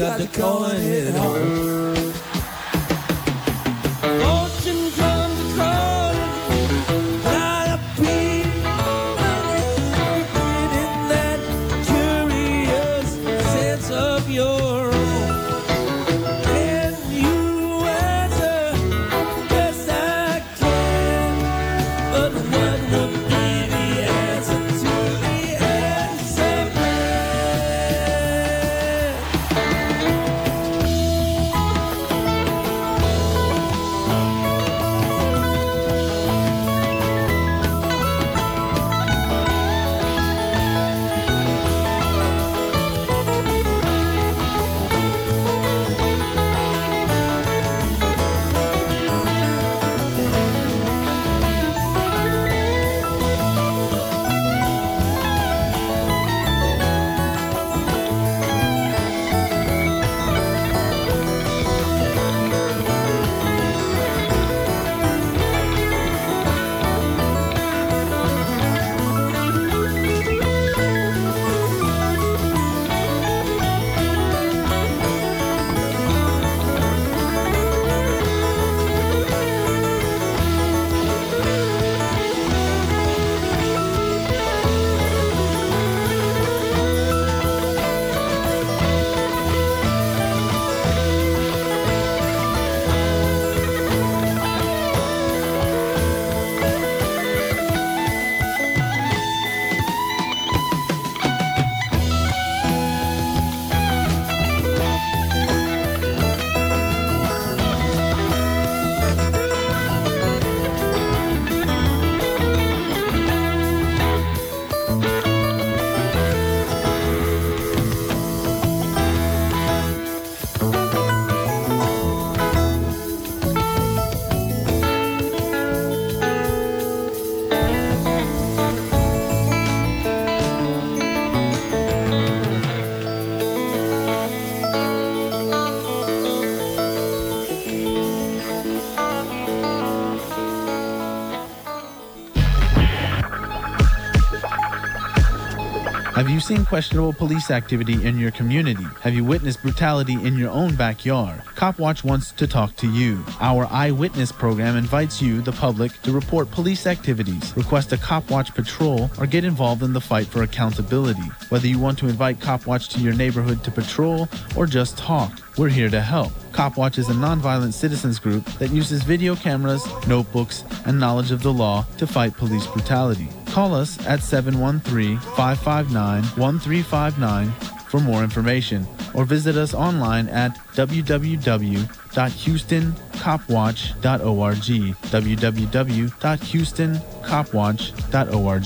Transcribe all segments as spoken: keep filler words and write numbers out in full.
got to go and hit home. Fortune comes to call, not a peep. In that curious sense of your own. And you answer, best I can. But what would be the answer to the answer man? Have you seen questionable police activity in your community? Have you witnessed brutality in your own backyard? Cop Watch wants to talk to you. Our Eyewitness program invites you, the public, to report police activities, request a Cop Watch patrol, or get involved in the fight for accountability. Whether you want to invite Cop Watch to your neighborhood to patrol or just talk, we're here to help. Cop Watch is a nonviolent citizens group that uses video cameras, notebooks, and knowledge of the law to fight police brutality. Call us at seven one three, five five nine, one three five nine for more information, or visit us online at w w w dot houston cop watch dot org, w w w dot houston cop watch dot org.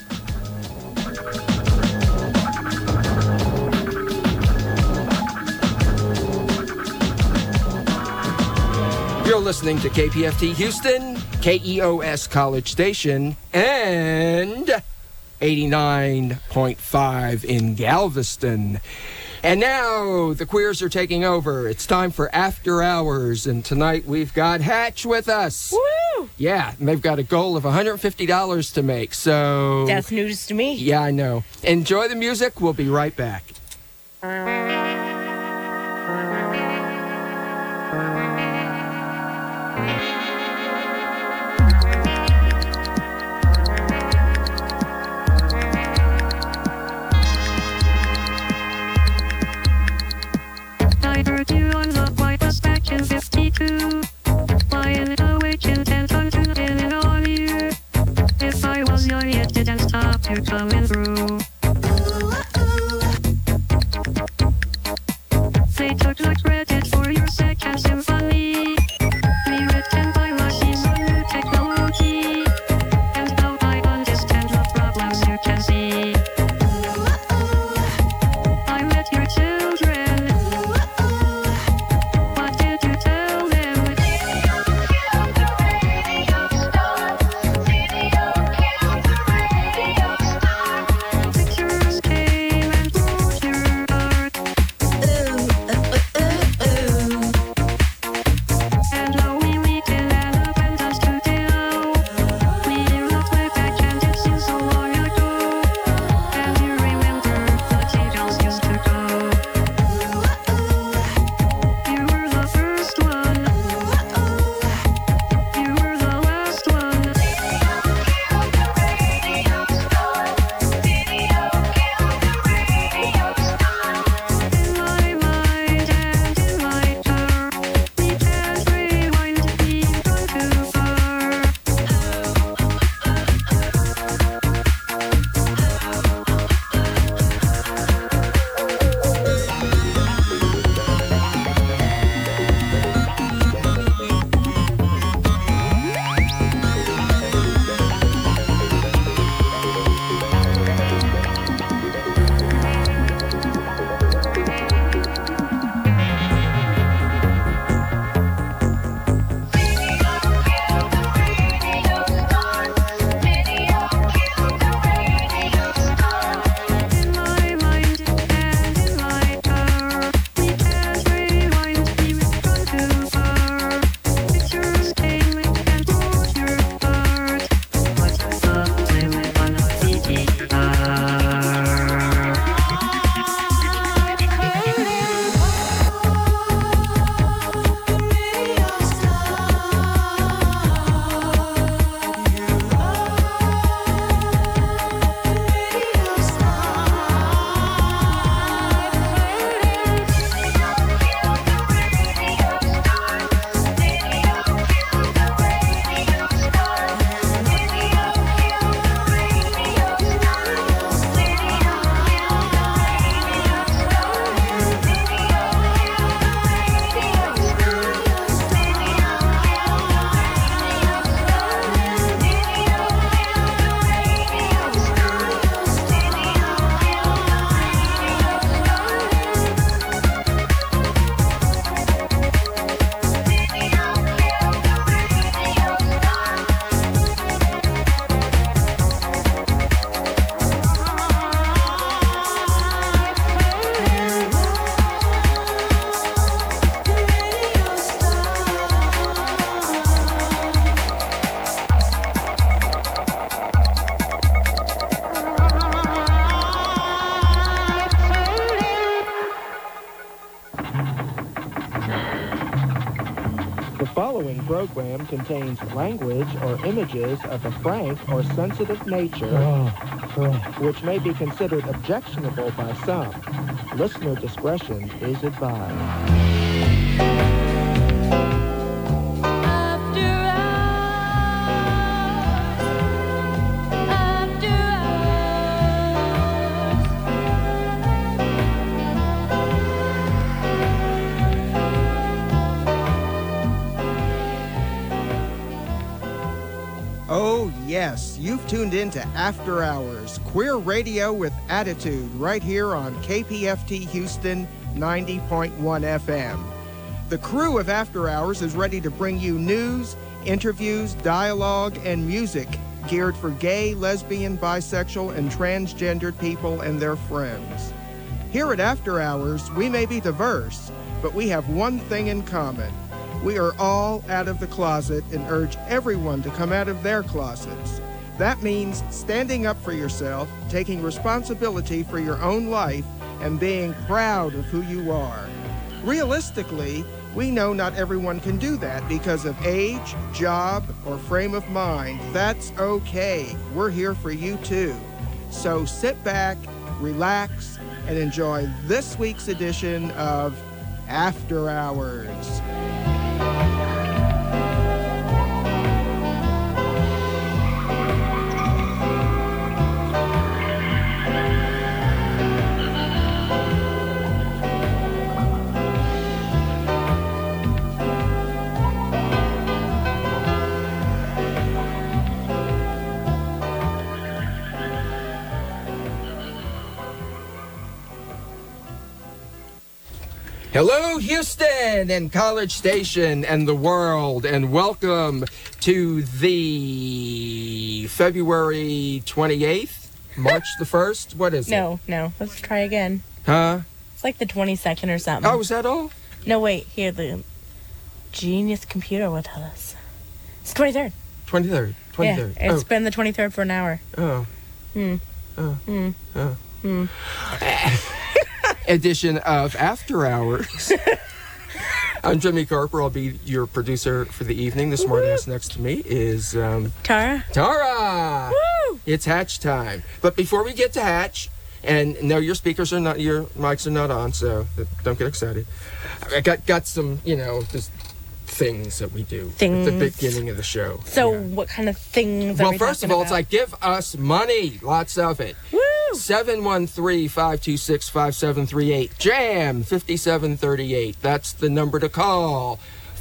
You're listening to K P F T Houston, K E O S College Station, and eighty-nine point five in Galveston. And now the queers are taking over. It's time for After Hours, and tonight we've got Hatch with us. Woo! Yeah, and they've got a goal of one hundred fifty dollars to make, so... That's news to me. Yeah, I know. Enjoy the music. We'll be right back. I heard you on the white bus back in fifty-two. Flying it away in ten tons and spinning on you. If I was young, it didn't stop you coming through. They took the credit for your second symphony. Rewritten by machines on new technology. And now I understand the problems you can see. I met your children. What did you tell them? Pictures came and broke your heart. The following program contains language or images of a frank or sensitive nature, which may be considered objectionable by some. Listener discretion is advised. Oh, yes, you've tuned in to After Hours, queer radio with attitude, right here on K P F T Houston ninety point one F M. The crew of After Hours is ready to bring you news, interviews, dialogue, and music geared for gay, lesbian, bisexual, and transgendered people and their friends. Here at After Hours, we may be diverse, but we have one thing in common. We are all out of the closet and urge everyone to come out of their closets. That means standing up for yourself, taking responsibility for your own life, and being proud of who you are. Realistically, we know not everyone can do that because of age, job, or frame of mind. That's okay. We're here for you too. So sit back, relax, and enjoy this week's edition of After Hours. Hello, Houston and College Station and the world, and welcome to the February twenty-eighth, March the first. What is No, no. Let's try again. it? Huh? It's like the twenty-second or something. Oh, is that all? No, wait. Here, the genius computer will tell us. It's twenty-third. twenty-third. twenty-third. Yeah, it's been the twenty-third for an hour. Oh. Hmm. Oh. Hmm. Oh. Hmm. Edition of After Hours. I'm Jimmy Carper. I'll be your producer for the evening. The smartass next to me is um, Tara? Tara. Woo! It's Hatch time. But before we get to Hatch, and no, your speakers are not, your mics are not on, so don't get excited. I got got some, you know, just things that we do Things. at the beginning of the show. So, Yeah. what kind of things are Well, we first of talking all, it's about? like, give us money. Lots of it. Woo! seven one three, five two six, five seven three eight. Jam fifty-seven thirty-eight. That's the number to call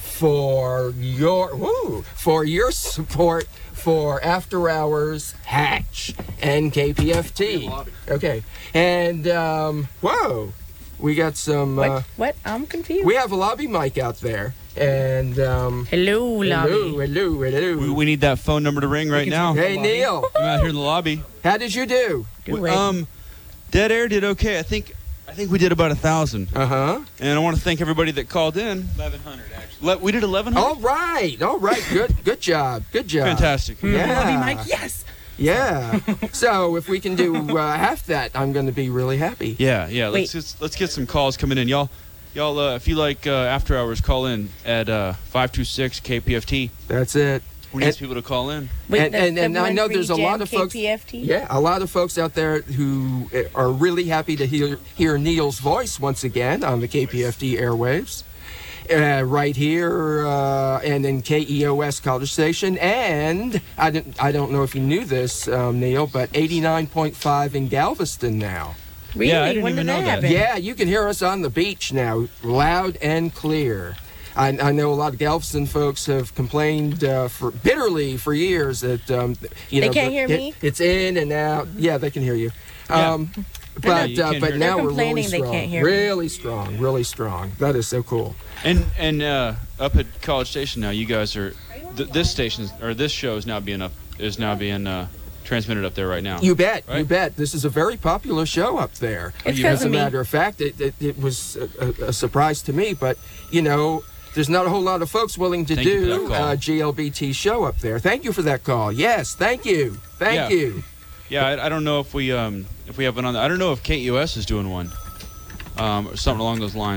for your woo, for your support for After Hours Hatch and K P F T. Okay. And um whoa, we got some What? uh, What? I'm confused. we have a lobby mic out there. And um Hello, lobby. hello, hello, hello. We, we need that phone number to ring right now. Hey Neil, I'm out here in the lobby. how did you do? Do We- it. um, Dead Air did okay. I think I think we did about a thousand. Uh-huh. And I want to thank everybody that called in. eleven hundred actually. Le- we did eleven hundred. All right, all right, good, good job, good job. Fantastic. Yeah. Lobby Mike, yes. Yeah. So if we can do uh, half that, I'm going to be really happy. Yeah, yeah. Wait. Let's just, let's get some calls coming in, y'all. Y'all, uh, if you like uh, After Hours, call in at uh, five two six K P F T. That's it. We need And- people to call in. Wait, And- the and- and I February know there's a lot Jam of folks- K P F T? Yeah, a lot of folks out there who uh, are really happy to hear hear Neil's voice once again on the K P F T airwaves. Uh, right here uh, and in K E O S College Station, and I don't I don't know if you knew this, um, Neil, but eighty-nine point five in Galveston now. Really? Yeah, I didn't when even did know that that. happen? Yeah, you can hear us on the beach now, loud and clear. I, I know a lot of Galveston folks have complained uh, for bitterly for years that um, you They know can't the- hear it- me? It's in and out. Yeah, they can hear you. Yeah. Um, Yeah, but you uh, can but hear- now They're we're really complaining they strong. can't hear me. really strong, really strong. That is so cool. And and uh, up at College Station now, you guys are th- this station or this show is now being up is now being uh, transmitted up there right now. You bet, you Right? bet. This is a very popular show up there. It's As because a of me. matter of fact, it, it, it was a, a, a surprise to me, but you know, there's not a whole lot of folks willing to Thank you for do that call. a G L B T show up there. Thank you for that call. Yes, thank you, thank Yeah. you. Yeah, I, I don't know if we um if we have one on. I don't know if K U S is doing one, um or something along those lines.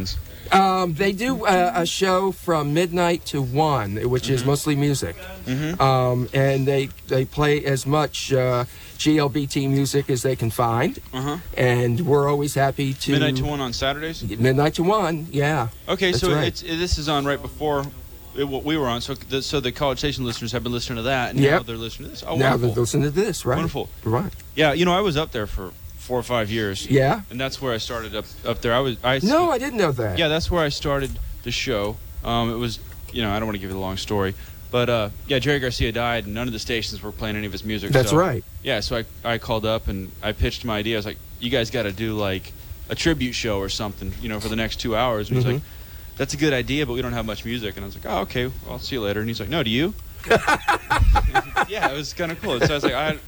Um, they do a, a show from midnight to one, which mm-hmm. is mostly music. Mm-hmm. Um, and they they play as much uh, G L B T music as they can find. Uh-huh. And we're always happy to... Midnight to one on Saturdays? Midnight to one, yeah. Okay, That's so right. it's, it, this is on right before it, what we were on. So the, so the College Station listeners have been listening to that, and Yep. now they're listening to this. Oh, now wonderful. they're listening to this, right? Wonderful. Right. Yeah, you know, I was up there for four or five years. Yeah? And that's where I started up up there. I was I No, I didn't know that. Yeah, that's where I started the show. Um, it was, you know, I don't want to give you the long story, but uh, yeah, Jerry Garcia died, and none of the stations were playing any of his music. That's so, right. Yeah, so I I called up and I pitched my idea. I was like, you guys got to do like a tribute show or something, you know, for the next two hours. And he's Mhm. like, that's a good idea, but we don't have much music. And I was like, oh, okay, well, I'll see you later. And he's like, no, do you? Yeah, it was kind of cool. So I was like, I.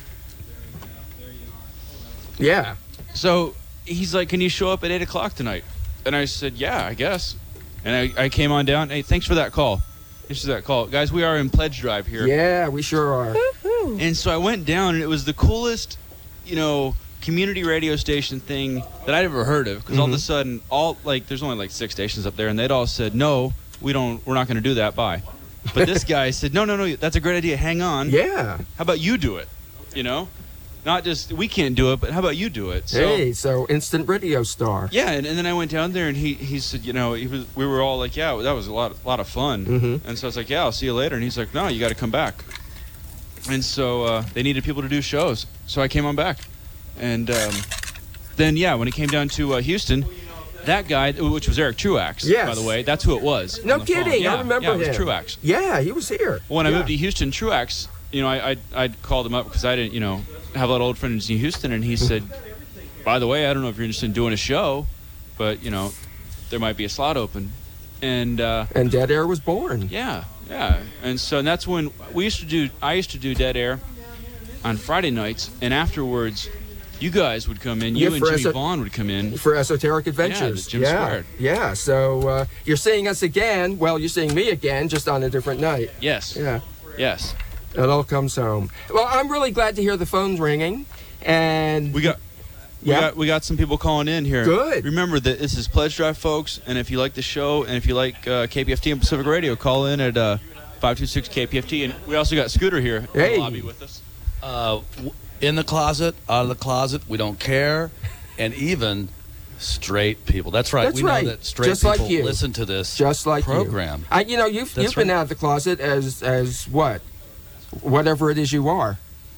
Yeah. So he's like, can you show up at eight o'clock tonight? And I said, yeah, I guess. And I, I came on down. Hey, thanks for that call. Thanks for that call. Guys, we are in Pledge Drive here. Yeah, we sure are. And so I went down, and it was the coolest, you know, community radio station thing that I'd ever heard of. Because all of a Mhm. sudden, all like, there's only like six stations up there, and they'd all said, no, we don't, we're not going to do that. Bye. But this guy said, no, no, no, that's a great idea. Hang on. Yeah. How about you do it? You know, not just we can't do it, but how about you do it? So, Hey, so instant radio star. yeah, and, and then I went down there, and he, he said, you know, he was, we were all like, yeah, that was a lot, a lot of fun. Mhm. And so I was like, yeah, I'll see you later. And he's like, no, you got to come back. And so uh, they needed people to do shows, so I came on back. And um, then, yeah, when it came down to uh, Houston, that guy, which was Eric Truax, Yes. by the way, that's who it was. No on the phone. kidding, I Yeah, remember yeah, it was him. Truax. Yeah, he was here. When I Yeah. moved to Houston, Truax, you know, I I I called him up because I didn't, you know, have a lot of old friends in Houston, and he said, by the way, I don't know if you're interested in doing a show, but you know, there might be a slot open, and uh, And Dead Air was born. yeah, yeah, and so and that's when we used to do. I used to do Dead Air on Friday nights, and afterwards, you guys would come in. You Yeah, and for Jimmy eso- Vaughn would come in. For Esoteric Adventures. the Jim yeah. Squared. Yeah, so uh, you're seeing us again. Well, you're seeing me again, just on a different night. Yes, Yeah. yes. It all comes home. Well, I'm really glad to hear the phone's ringing. And We got. We Yeah. got we got some people calling in here. Good. Remember that this is Pledge Drive, folks, and if you like the show and if you like uh, K P F T and Pacific Radio, call in at uh, five two six K P F T. And we also got Scooter here in Hey. the lobby with us. Uh, w- in the closet, out of the closet, we don't care, and even straight people. That's right. That's we know right. that straight Just like people you. listen to this just like program. you. I, you know, you've, That's you've been right. out of the closet as as what? Whatever it is you are.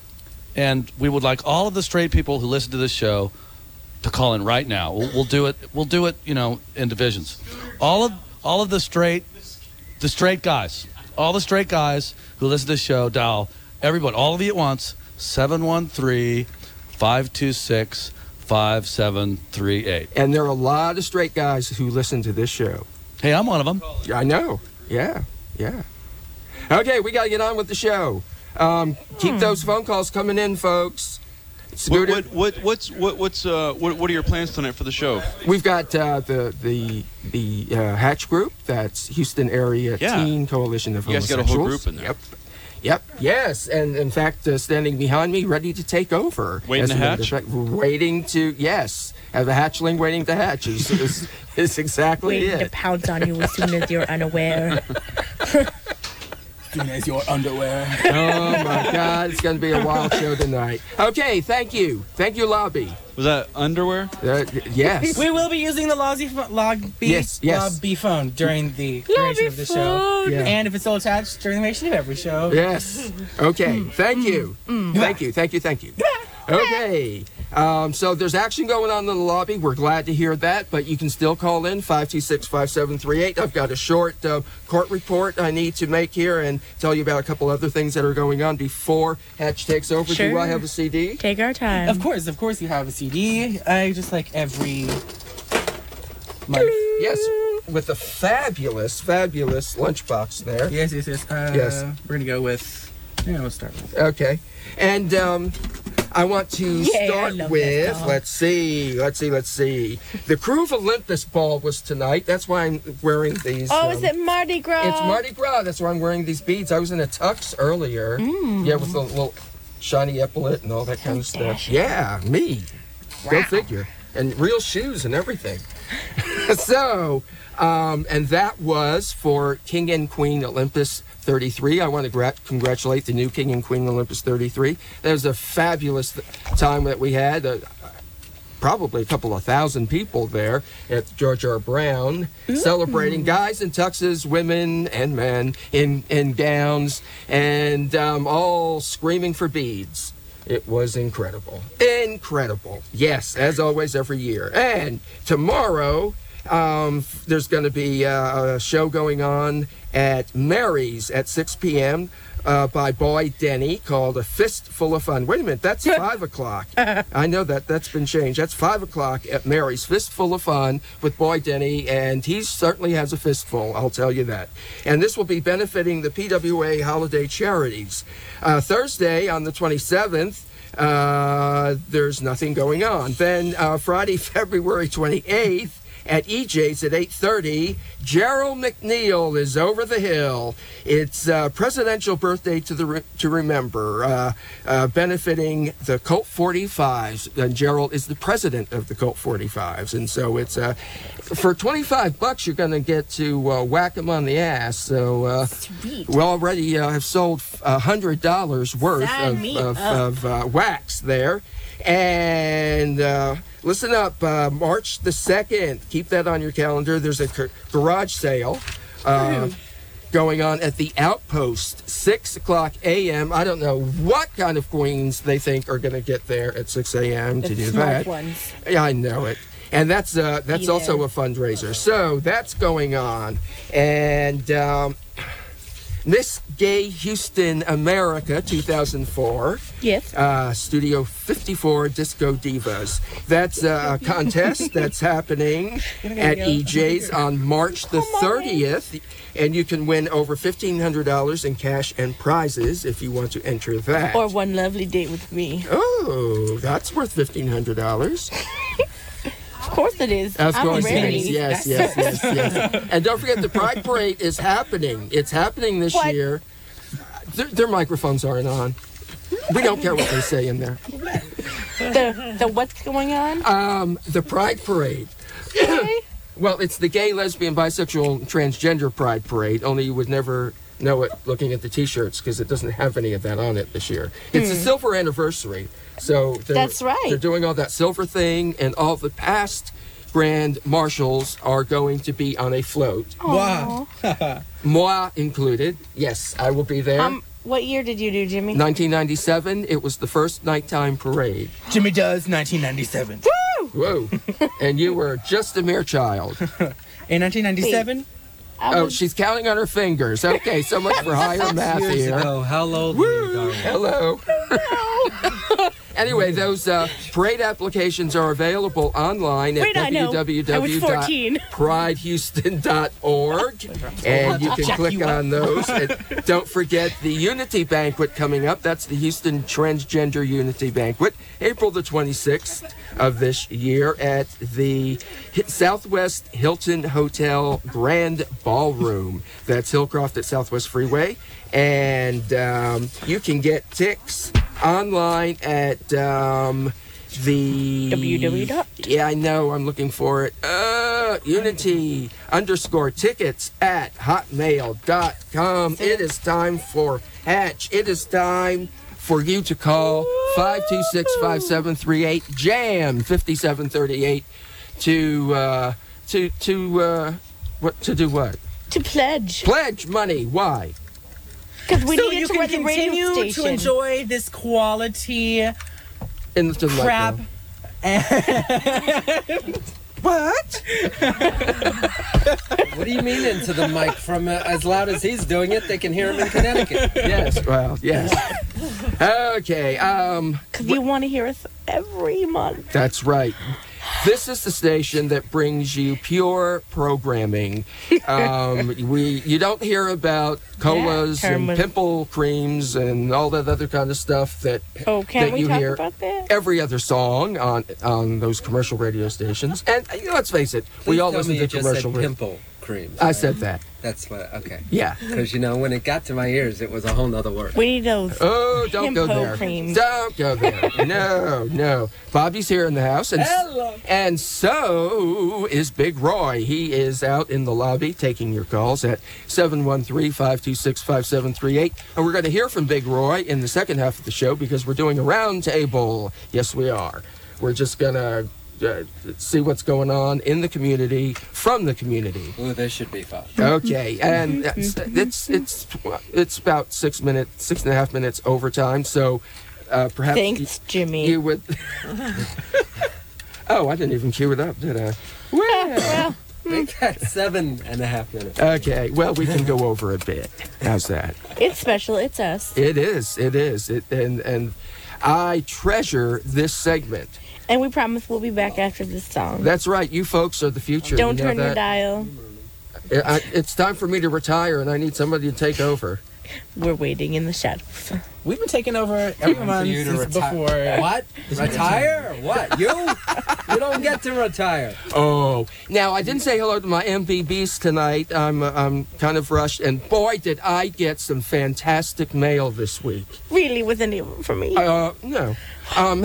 And we would like all of the straight people who listen to this show to call in right now. We'll, we'll do it. We'll do it. You know, in divisions. All of all of the straight, the straight guys, all the straight guys who listen to this show, dial everyone, all of you at once, seven one three, five two six, five seven three eight. And there are a lot of straight guys who listen to this show. Hey, I'm one of them. I know. Yeah. Yeah. Okay, we got to get on with the show. Um, keep those phone calls coming in, folks. What, Scooter, what, what what's what, what's uh what, what are your plans tonight for the show? we've got uh, the the the uh, Hatch Group. That's Houston Area Yeah. Teen Coalition of You guys got a Homosexuals. whole group in there. Yep. Yep. Yes, and in fact, uh, standing behind me, ready to take over. Waiting As to a matter of hatch? fact, waiting to yes, have a hatchling waiting to hatch is is, is exactly Waiting to it. pounce on you as soon as you're unaware. Soon as your underwear. Oh my God, it's going to be a wild show tonight. Okay, thank you, thank you, Lobby. Was that underwear? Uh, yes. We will be using the Lobby pho- log B, Yes, yes. Lobby phone during the creation of the show. phone. Yeah. And if it's still attached, during the creation of every show. Yes. Okay. Thank you. Thank you. Thank you. Thank you. Okay. Um, so there's action going on in the lobby. We're glad to hear that, but you can still call in five two six, five seven three eight. I've got a short uh, court report I need to make here and tell you about a couple other things that are going on before Hatch takes over. Do Sure. I have a C D? Take our time. Of course, of course, you have a C D. I just like every month. Yes. With a fabulous, fabulous lunchbox there. Yes, yes, yes. Uh, Yes. We're gonna go with. Yeah, we'll start with. Okay. And um, I want to Yeah, I start love that with, song. let's see, let's see, let's see. The Crew of Olympus ball was tonight. That's why I'm wearing these. oh, um, is it Mardi Gras? It's Mardi Gras. That's why I'm wearing these beads. I was in a tux earlier. Mm. Yeah, with a little shiny epaulet and all that kind of stuff. Mustache. Yeah, me. Go Wow. figure. and real shoes and everything. So, um, and that was for King and Queen Olympus thirty-three. I want to gra- congratulate the new King and Queen Olympus thirty-three. That was a fabulous th- time that we had. Uh, probably a couple of thousand people there at George R. Brown, mm-hmm. celebrating guys in tuxes, women and men in, in gowns, and um, all screaming for beads. It was incredible. Incredible. Yes, as always, every year. And tomorrow, um, there's going to be uh, a show going on at Mary's at six p.m., Uh, by Boy Denny, called A Fistful of Fun. Wait a minute, that's five o'clock. I know that that's been changed. That's five o'clock at Mary's, Fistful of Fun with Boy Denny, and he certainly has a fistful, I'll tell you that. And this will be benefiting the P W A holiday charities. Uh, Thursday on the twenty-seventh, uh, there's nothing going on. Then uh, Friday, February twenty-eighth, at E J's at eight thirty, Gerald McNeil is over the hill. It's uh, presidential birthday to the re- to remember, uh, uh, benefiting the Colt forty-fives. And Gerald is the president of the Colt forty-fives, and so it's uh, for twenty-five bucks you're going to get to uh, whack him on the ass. So uh, Sweet. we already uh, have sold a hundred dollars worth Sign of me of, up. of uh, wax there. And uh, listen up, uh, March the second, keep that on your calendar. There's a gar- garage sale uh, going on at the Outpost, six o'clock a.m. I don't know what kind of queens they think are going to get there at six a.m. to The do smart that. ones. Yeah, I know it. And that's uh, that's Be also there. a fundraiser. So that's going on. And um, Miss Gay Houston America two thousand four. Yes. Uh, Studio fifty-four Disco Divas. That's a contest that's happening at E J's on March the thirtieth. And you can win over fifteen hundred dollars in cash and prizes if you want to enter that. Or one lovely date with me. Oh, that's worth fifteen hundred dollars. Of course it is. Of I'm course it ready. is. Yes, yes, yes, yes. And don't forget the Pride Parade is happening. It's happening this What? year. Their, their microphones aren't on. We don't care what they say in there. The, the what's going on? Um, the Pride Parade. Well, it's the gay, lesbian, bisexual, and transgender Pride Parade, only you would never know it looking at the T-shirts because it doesn't have any of that on it this year. It's the silver anniversary. So they're, That's right. They're doing all that silver thing, and all the past grand marshals are going to be on a float. Wow. Moi included. Yes, I will be there. Um, what year did you do, Jimmy? nineteen ninety-seven, it was the first nighttime parade. Jimmy Does, nineteen ninety-seven. Whoa. And you were just a mere child. In nineteen ninety-seven? I Oh, was- she's counting on her fingers. Okay, so much for higher math Years here. ago, how old were you, darling? Hello. Anyway, those uh, parade applications are available online at Wait, I know. w w I was w dot fourteen. pride houston dot org, and you can Check click you on those. And don't forget the Unity Banquet coming up. That's the Houston Transgender Unity Banquet, April the twenty-sixth of this year at the Hi- Southwest Hilton Hotel Grand Ballroom. That's Hillcroft at Southwest Freeway. And um, you can get tics online at um, the W W dot Yeah, I know. I'm looking for it. Uh, Unity underscore tickets at hotmail dot com. It is time for Hatch. It is time for you to call five two six, five seven three eight jam fifty-seven thirty-eight to uh, to to uh, what to do what? To pledge. Pledge money. Why? Because we so needed you to can run the radio continue station. to enjoy this quality In the crap. What? What do you mean into the mic? From uh, as loud as he's doing it, they can hear him in Connecticut. Yes. Well, yes. Okay. Um. Because you want to hear us every month. That's right. This is the station that brings you pure programming. Um, we you don't hear about colas Yeah, and Herman. pimple creams and all that other kind of stuff that Oh, can't that we you talk hear about that? every other song on on those commercial radio stations. And you know, let's face it, we Please all tell listen me to you just commercial said radio. pimple. creams. I right? said that. That's what. Okay. Yeah. Because you know, when it got to my ears, it was a whole nother word. We need those. Oh, don't go Himpo there. creams. Don't go there. No, no. Bobby's here in the house, and Hello. and so is Big Roy. He is out in the lobby taking your calls at seven one three, five two six, five seven three eight. And we're going to hear from Big Roy in the second half of the show because we're doing a round table. Yes, we are. We're just going to uh, see what's going on in the community from the community. Ooh, this should be fun. Okay, and it's it's it's, it's about six minutes, six and a half minutes overtime. So uh, perhaps Thanks, Jimmy. you would. Oh, I didn't even cue it up, did I? Well, Make that seven and a half minutes. Okay, well, we can go over a bit. How's that? it's special. It's us. It is. It is. It, and and I treasure this segment. And we promise we'll be back after this song. That's right. You folks are the future. Don't you know turn your that? dial. I, it's time for me to retire, and I need somebody to take over. We're waiting in the shadows. We've been taking over every For month you to since reti- before. What? Retire? What? You? You don't get to retire. Oh, now I didn't say hello to my M V Bs tonight. I'm uh, I'm kind of rushed, and boy, did I get some fantastic mail this week. Really, was any of them for me? Uh, no. Um.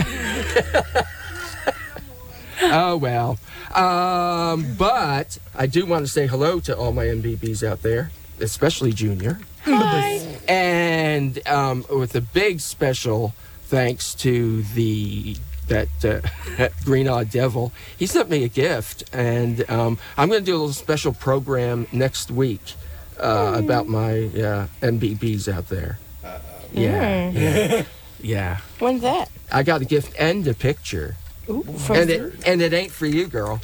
Oh well. Um, but I do want to say hello to all my M V Bs out there, especially Junior. Hi. And um, with a big special thanks to the that uh, Green Odd Devil. He sent me a gift, and um, I'm going to do a little special program next week uh, Mm. about my uh, M V Bs out there. Yeah, Mm. yeah, yeah. When's that? I got a gift and a picture, Ooh, from and it and it ain't for you, girl.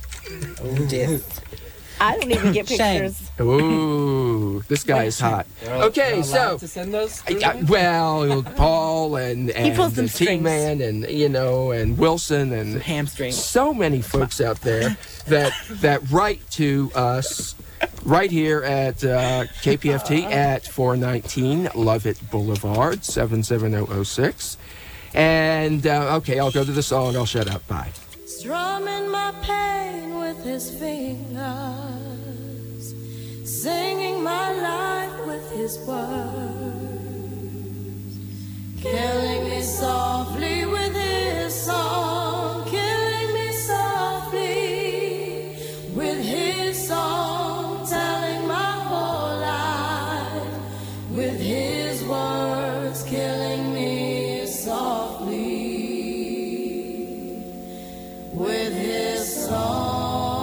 I don't even get Shame. pictures. Ooh, this guy is hot. Okay, You're so allowed to send those I- through I- me? well, Paul and and pulls some the strings. T-Man and you know and Wilson and Hamstring. so many folks out there that that write to us right here at uh, K P F T at four nineteen Lovett Boulevard seven seven zero zero six. And uh, okay, I'll go to the song. I'll shut up. Bye. Strumming my pain with his fingers, singing my life with his words, killing me softly with his song, killing me softly with his song, telling my whole life with his words, killing me softly with his song.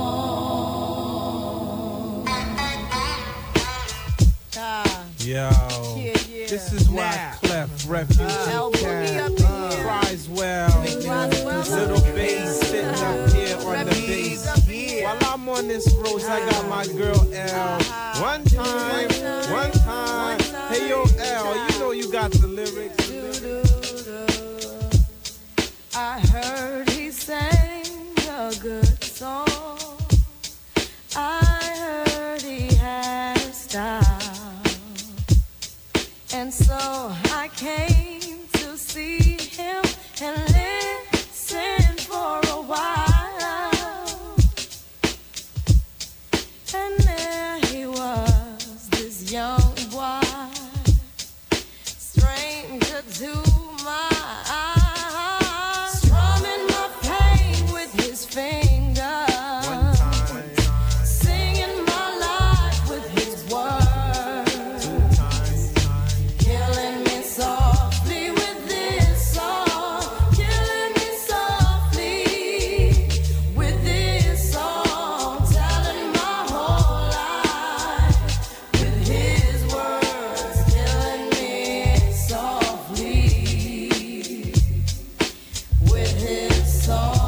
Ah, Yo, yeah, yeah. this is why Clef Refugee El Boogie Cat up in here. cries well. Roswell Little up bass sitting up here on the Refugees bass. up here. While I'm on this road, I got my girl L. One time, one time. Hey yo, L, you know you got the lyrics. I heard he sang a good song. I heard he had a style. And so I came to see him and listen for a while. And there he was, this young boy, stranger to my eyes, strumming my pain with his fingers, singing my life with his words, killing me softly with this song, killing me softly with this song, telling my whole life with his words, killing me softly with his song.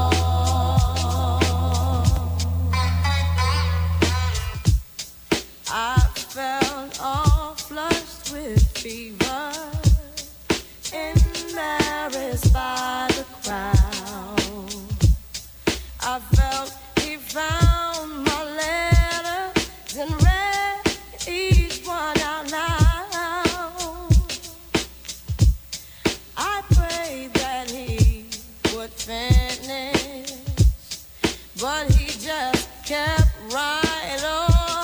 I felt all flushed with fever, embarrassed by the crowd. I felt he found my letters and read each one out loud. I prayed that he would finish, but he just kept right on.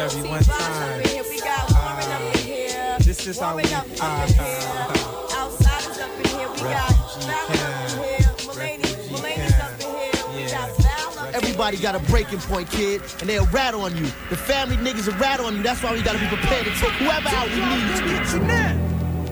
of you one time. Uh, this is how we uh, uh, Outsiders up in here, we got Everybody got a breaking point, kid, and they'll rat on you. The family niggas will rat on you. That's why we gotta be prepared to take whoever out we need to.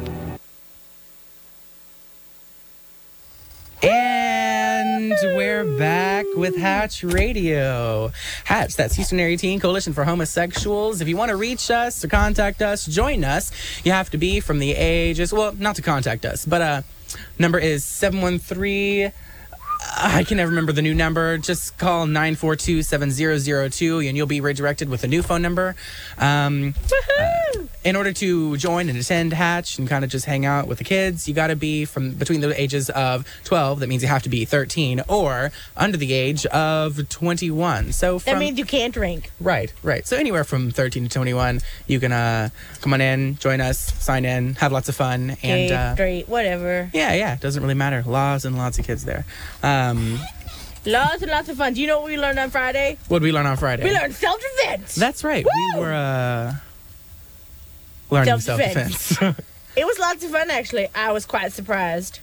And we're back with Hatch Radio. Hatch, that's Houston Area Teen Coalition for Homosexuals. If you want to reach us or contact us, join us, you have to be from the ages, well, not to contact us, but uh, number is seven one three... I can never remember the new number. Just call nine four two, seven zero zero two and you'll be redirected with a new phone number. Um, uh, in order to join and attend Hatch and kind of just hang out with the kids, you got to be from between the ages of twelve. That means you have to be thirteen or under the age of twenty-one. So from, that means you can't drink. Right, right. So anywhere from thirteen to twenty-one, you can uh, come on in, join us, sign in, have lots of fun. Gay, and uh, straight, whatever. Yeah, yeah. Doesn't really matter. Lots and lots of kids there. Um, lots and lots of fun. Do you know what we learned on Friday? What did we learn on Friday? We learned self-defense. That's right. Woo! We were uh, learning self-defense. Self-defense. It was lots of fun, actually. I was quite surprised.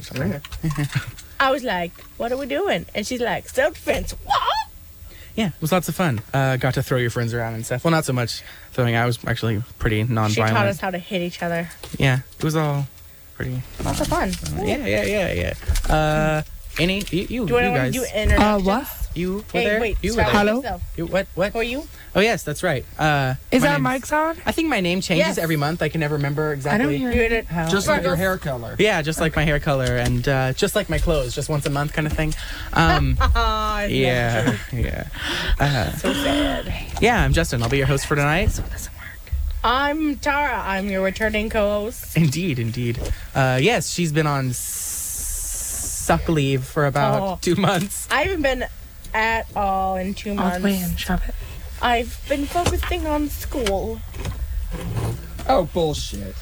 I was like, what are we doing? And she's like, self-defense. What? Yeah, it was lots of fun. Uh, got to throw your friends around and stuff. Well, not so much throwing. I was actually pretty non-violent. She taught us how to hit each other. Yeah, it was all pretty... Lots of fun. Uh, yeah, yeah, yeah, yeah. Uh, any... You, you, do you, you guys. do Uh, what? You were hey, there? Wait, you were Hello? there. You, what? What? Who are you? Oh, yes, that's right. Uh, Is our name's- mics on? I think my name changes Yes. every month. I can never remember exactly. I don't hear it. How- Just like your hair color. Yeah, just like my hair color and uh, just like my clothes, just once a month kind of thing. Um, yeah, yeah. Uh, So sad. yeah, I'm Justin. I'll be your host for tonight. I'm Tara. I'm your returning co-host. Indeed, indeed. Uh, yes, she's been on s- suck leave for about Oh. two months. I haven't been at all in two months. man, shove it. I've been focusing on school. Oh, bullshit.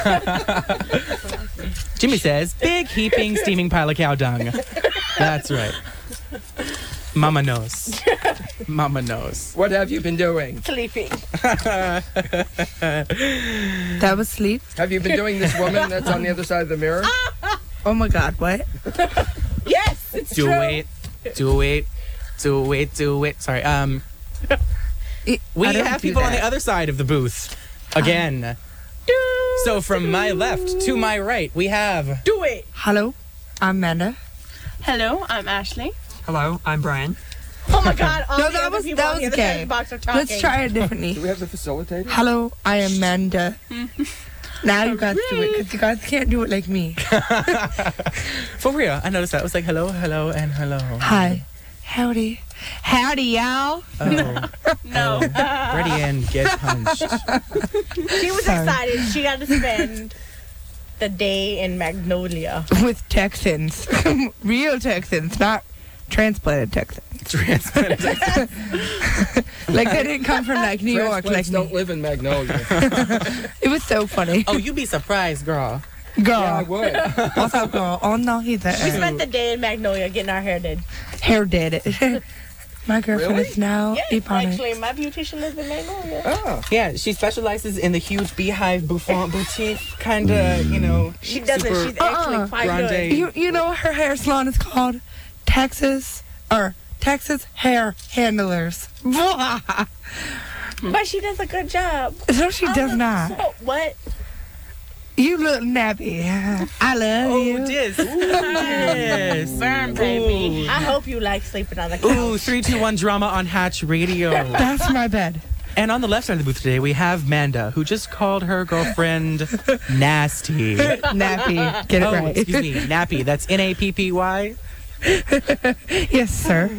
Jimmy says, big heaping steaming pile of cow dung. That's right. Mama knows. Mama knows. What have you been doing? Sleeping. That was sleep. Have you been doing this woman that's on the other side of the mirror? Oh my God, what? Yes, it's Do true. it. Do it. Do it. Do it. Sorry. Um, we I don't have do people on that. the other side of the booth again. So from my left to my right, we have. Do it. Hello, I'm Amanda. Hello, I'm Ashley. Hello, I'm Brian. Oh my God! All No, the that other was people that on was the other side of gay. the box are talking. Let's try it differently. Do we have the facilitator? Hello, I am Amanda. Now you guys do it because you guys can't do it like me. For real, I noticed that. It was like hello, hello, and hello. Hi, howdy, howdy, y'all. Oh, No. ready and get punched. She was Sorry. excited. She got to spend the day in Magnolia. With Texans, real Texans, not transplanted Texans. Transplanted. Like they didn't come from like New York, like Transplants don't me. live in Magnolia. It was so funny. Oh, you'd be surprised, girl. Girl, Yeah, I would. what's up, girl? Oh no, he's We a spent the day in Magnolia getting our hair did. hair did it. My girlfriend Really? is now Yes, deep on it. actually, my beautician lives in Magnolia. Oh. Yeah, she specializes in the huge beehive bouffant boutique kind of, you know. She doesn't. super She's actually Uh-uh. quite grande. good. You you know her hair salon is called Texas or Texas Hair Handlers. But she does a good job. No, she does Oh, not. so- what? You look nappy. I love Oh, you. dis. Yes. Burn, baby. Ooh. I hope you like sleeping on the couch. Ooh, three two one drama on Hatch Radio. That's my bed. And on the left side of the booth today, we have Manda, who just called her girlfriend nasty. Nappy. Get it oh, right. excuse me, nappy. That's N A P P Y. Yes, sir.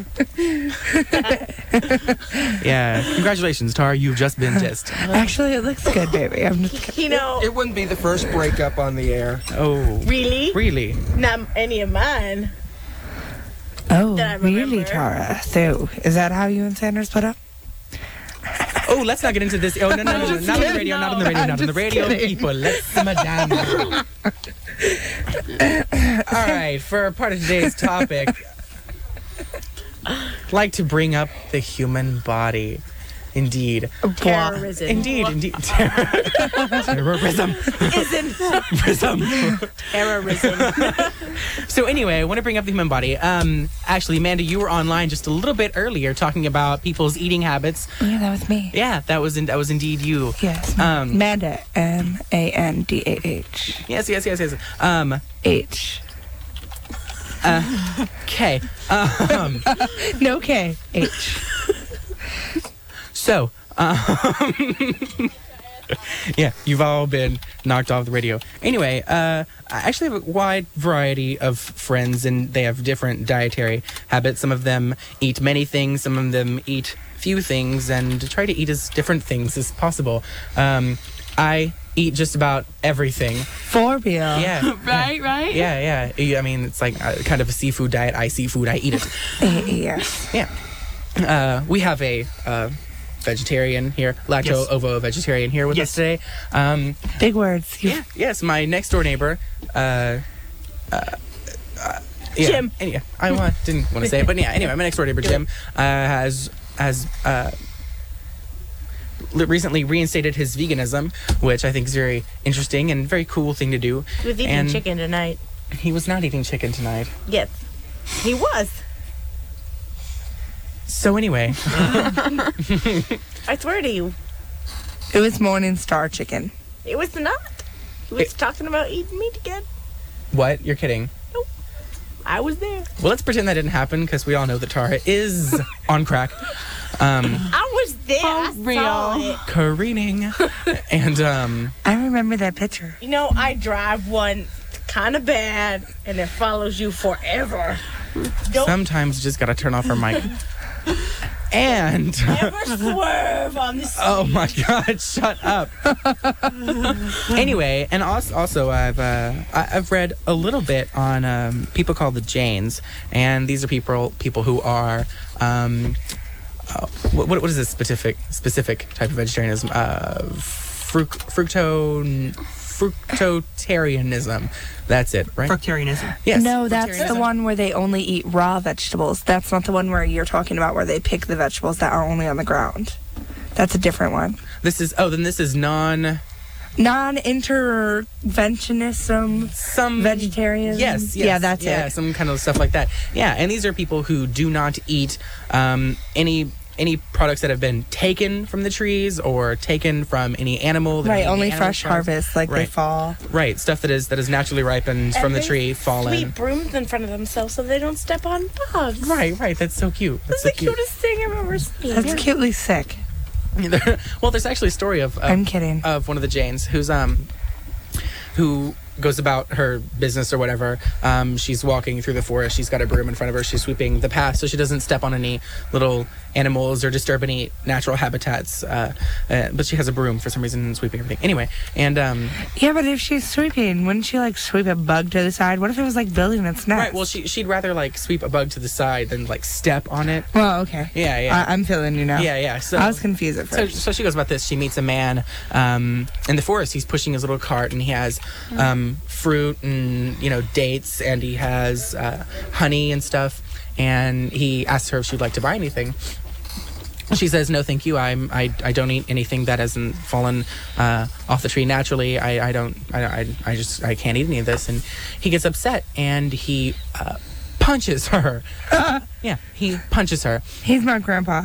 Yeah. Congratulations, Tara. You've just been dissed. Actually, it looks good, baby. I'm just kidding. You know, It wouldn't be the first breakup on the air. Oh. really? Really? Not any of mine. Oh, That I really, remember. Tara? So, is that how you and Sanders put up? Oh, let's not get into this. Oh, no, no, no, no. Not on the radio, not on the radio, I'm not on the just radio, kidding. people. Let's simmer down. All right, for part of today's topic, I'd like to bring up the human body. Indeed. Terrorism. Indeed, indeed. Terror- terrorism. Isn't Terrorism. terrorism. So anyway, I want to bring up the human body. Um, actually, Amanda, you were online just a little bit earlier talking about people's eating habits. Oh, yeah, that was me. Yeah, that was in, that was indeed you. Yes. Um, Amanda. M A N D A H. yes, yes, yes, yes. Um, H. uh, K. Um, No K. H. so, um, yeah, you've all been knocked off the radio. Anyway, uh, I actually have a wide variety of friends, and they have different dietary habits. Some of them eat many things, some of them eat few things, and try to eat as different things as possible. Um, I eat just about everything. For real. Yeah. Right, right? Yeah, yeah. I mean, it's like a, kind of a seafood diet. I see food, I eat it. Yes. Yeah. Uh, we have a uh, vegetarian here, lacto Yes. ovo vegetarian here with us today. Um, Big words. You- yeah. Yes, my next door neighbor. Uh, uh, uh, yeah, Jim. and yeah, I want, didn't want to say it, but yeah. Anyway, my next door neighbor Jim uh, has has. Uh, li- recently reinstated his veganism, which I think is very interesting and very cool thing to do. He was eating And chicken tonight. He was not eating chicken tonight. Yes, he was. So anyway, I swear to you, It was Morningstar chicken. it was not. He was talking about eating meat again. what? You're kidding? I was there. Well, let's pretend that didn't happen because we all know that Tara is on crack. Um, I was there. I saw it. careening. And um, I remember that picture. You know, I drive one kind of bad, and it follows you forever. Don't sometimes you just gotta turn off her mic. And ever swerve on this. oh my God, shut up. Anyway, and also, also I've uh, I- I've read a little bit on um, people called the Jains, and these are people people who are um, uh, what what is this specific specific type of vegetarianism? Uh, fruc- fructo fructotarianism. That's it, right? Fructarianism. Yes. No, that's the fructarianism. one where they only eat raw vegetables. That's not the one where you're talking about where they pick the vegetables that are only on the ground. That's a different one. This is oh, then this is non. Non-interventionism. Some vegetarian. Yes, yes. Yeah, that's yeah, it. some kind of stuff like that. Yeah, and these are people who do not eat um, any any products that have been taken from the trees or taken from any animal. that Right, any only animal fresh products. harvest, like they Right. fall. Right, stuff that is that is naturally ripened And from the they tree, fallen. Sweep brooms in front of themselves so they don't step on bugs. Right, right. That's so cute. That's That's so the cute. cutest thing I've ever seen. That's cutely sick. Well, there's actually a story of, of I'm kidding. of one of the Janes who's um who goes about her business or whatever. Um, she's walking through the forest. She's got a broom in front of her. She's sweeping the path so she doesn't step on any little animals or disturb any natural habitats. Uh, uh, but she has a broom for some reason and sweeping everything. Anyway, and um, Yeah, but if she's sweeping, wouldn't she like sweep a bug to the side? What if it was like building its nest? right. Well, she she'd rather like sweep a bug to the side than like step on it. Well, okay. Yeah, yeah. I- I'm feeling you now. Yeah, yeah. So I was confused at So, first. so she goes about this. She meets a man um, in the forest. He's pushing his little cart, and he has um, fruit and you know dates, and he has uh, honey and stuff. And he asks her if she'd like to buy anything. She says, "No, thank you. I'm I, I don't eat anything that hasn't fallen uh, off the tree naturally. I, I don't I, I I just I can't eat any of this." And he gets upset and he uh, punches her. Yeah, he punches her. He's my grandpa.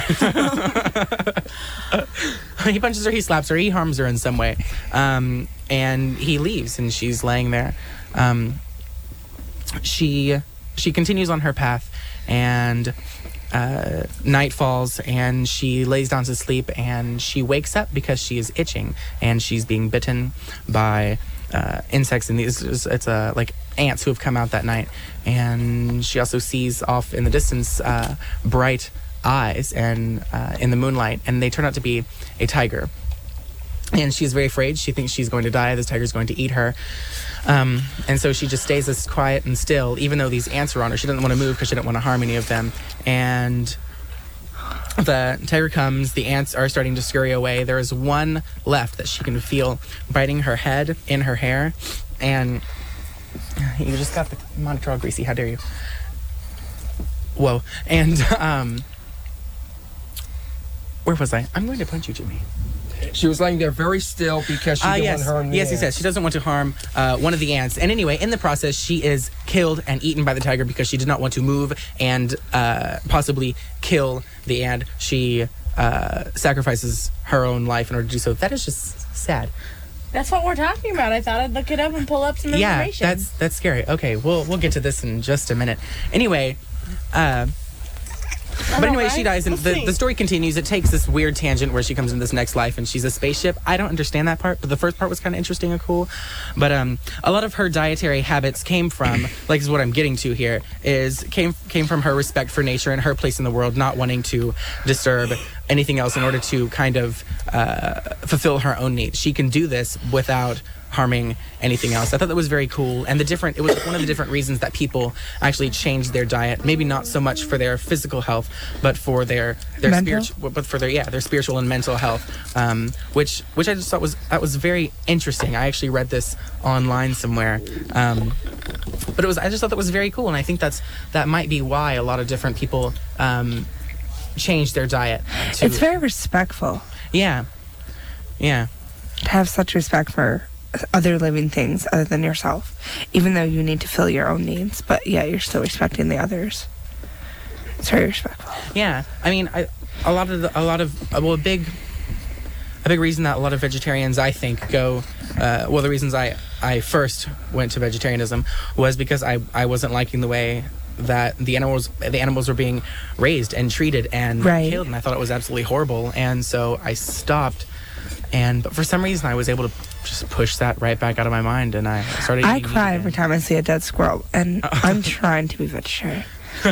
He punches her, he slaps her, he harms her in some way. Um, and he leaves, and she's laying there. Um, she she continues on her path, and uh, night falls, and she lays down to sleep, and she wakes up because she is itching, and she's being bitten by uh, insects, and these it's uh, like ants who have come out that night. And she also sees off in the distance uh, bright eyes and uh, in the moonlight, and they turn out to be a tiger. And she's very afraid. She thinks she's going to die. This tiger's going to eat her. Um, and so she just stays as quiet and still, even though these ants are on her. She doesn't want to move because she doesn't want to harm any of them. And the tiger comes. The ants are starting to scurry away. There is one left that she can feel biting her head, in her hair. And you just got the monitor all greasy. How dare you? Whoa. And um, where was I? I'm going to punch you, Jimmy. She was laying there very still because she Uh, didn't yes, want to harm the yes, yes, yes. ants. She doesn't want to harm uh, one of the ants. And anyway, in the process, she is killed and eaten by the tiger because she did not want to move and uh, possibly kill the ant. She uh, sacrifices her own life in order to do so. That is just sad. That's what we're talking about. I thought I'd look it up and pull up some Yeah, information. that's that's scary. Okay, we'll we'll get to this in just a minute. Anyway, uh, but anyway, she dies, and the, the story continues. It takes this weird tangent where she comes into this next life, and she's a spaceship. I don't understand that part, but the first part was kind of interesting and cool. But um, a lot of her dietary habits came from, like, is what I'm getting to here, is came came from her respect for nature and her place in the world, not wanting to disturb anything else in order to kind of uh, fulfill her own needs. She can do this without harming anything else. I thought that was very cool, and the different it was one of the different reasons that people actually changed their diet, maybe not so much for their physical health, but for their their Mental? spiritual but for their yeah their spiritual and mental health, um, which which I just thought was that was very interesting. I actually read this online somewhere, um, but it was I just thought that was very cool, and I think that's that might be why a lot of different people um, change their diet. To, It's very respectful yeah, yeah. to have such respect for other living things other than yourself, even though you need to fill your own needs. But yeah, you're still respecting the others. It's very respectful. Yeah, I mean, I, a lot of the, a lot of uh, well, a big, a big reason that a lot of vegetarians, I think, go. Uh, well, the reasons I I first went to vegetarianism was because I I wasn't liking the way that the animals the animals were being raised and treated and Right. killed, and I thought it was absolutely horrible, and so I stopped. And but for some reason, I was able to just push that right back out of my mind, and I started. I eating meat cry again. every time I see a dead squirrel, and I'm trying to be vegetarian.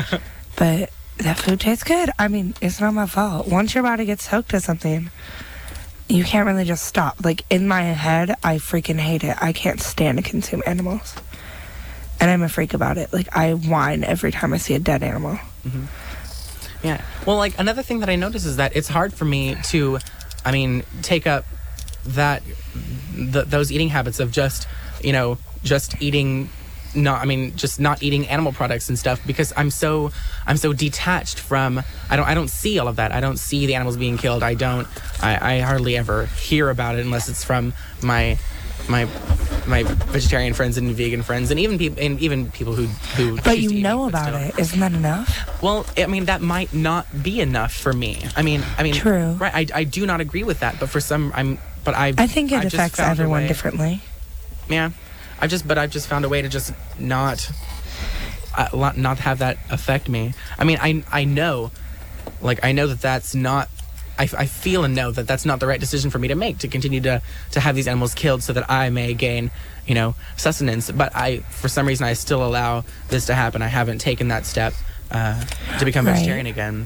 But that food tastes good. I mean, it's not my fault. Once your body gets hooked to something, you can't really just stop. Like, in my head, I freaking hate it. I can't stand to consume animals. And I'm a freak about it. Like, I whine every time I see a dead animal. Mm-hmm. Yeah. Well, like, another thing that I notice is that it's hard for me to, I mean, take up that, th- those eating habits of just, you know, just eating, not, I mean, just not eating animal products and stuff, because I'm so, I'm so detached from, I don't, I don't see all of that. I don't see the animals being killed. I don't, I, I hardly ever hear about it unless it's from my, my, my vegetarian friends and vegan friends, and even people, and even people who, who. But choose to you eat know meat, but about still. it. Isn't that enough? Well, I mean, that might not be enough for me. I mean, I mean, True. Right? I, I do not agree with that. But for some, I'm. But I. I think it I've just affects found a everyone way- differently. Yeah, I've just. But I've just found a way to just not. Uh, lo- not have that affect me. I mean, I I know, like I know that that's not. I, I feel and know that that's not the right decision for me to make, to continue to to have these animals killed so that I may gain, you know, sustenance. But I, for some reason, I still allow this to happen. I haven't taken that step uh, to become Right. vegetarian again.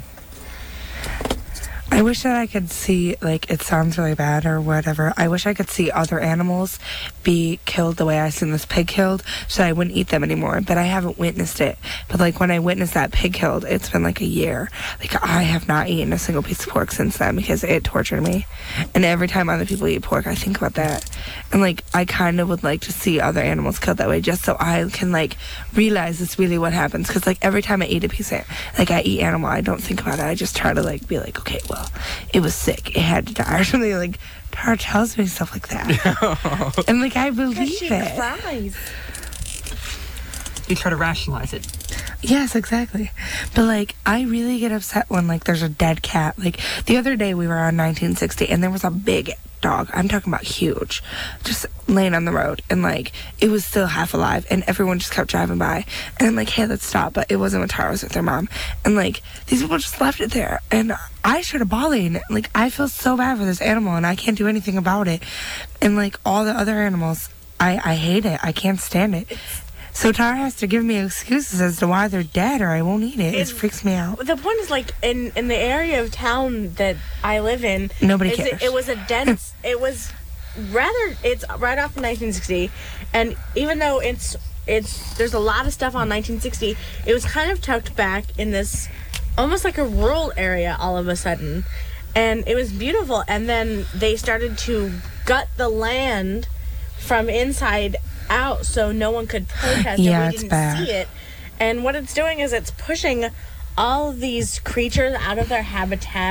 I wish that I could see, like, it sounds really bad or whatever. I wish I could see other animals be killed the way I seen this pig killed, so I wouldn't eat them anymore. But I haven't witnessed it. But, like, when I witnessed that pig killed, it's been like a year. Like, I have not eaten a single piece of pork since then because it tortured me. And every time other people eat pork, I think about that. And, like, I kind of would like to see other animals killed that way just so I can, like, realize it's really what happens. Because, like, every time I eat a piece of, like, I eat animal, I don't think about it. I just try to, like, be like, okay, well, it was sick. It had to die or something. Like, Tara tells me stuff like that. And, like, I believe it. Cries. You try to rationalize it. Yes, exactly. But, like, I really get upset when, like, there's a dead cat. Like, the other day we were on nineteen sixty and there was a big dog. I'm talking about huge. Just laying on the road. And, like, it was still half alive. And everyone just kept driving by. And I'm like, hey, let's stop. But it wasn't when Tara was with their mom. And, like, these people just left it there. And I started bawling. Like, I feel so bad for this animal and I can't do anything about it. And, like, all the other animals, I, I hate it. I can't stand it. So Tara has to give me excuses as to why they're dead or I won't eat it. It, freaks me out. The point is, like, in, in the area of town that I live in, Nobody is cares. It, it was a dense, it was rather, it's right off of nineteen sixty, and even though it's, it's, there's a lot of stuff on nineteen sixty, it was kind of tucked back in this, almost like a rural area all of a sudden, and it was beautiful, and then they started to gut the land from inside out so no one could protest Yeah, and we it's didn't bad. see it. And what it's doing is it's pushing all of these creatures out of their habitat.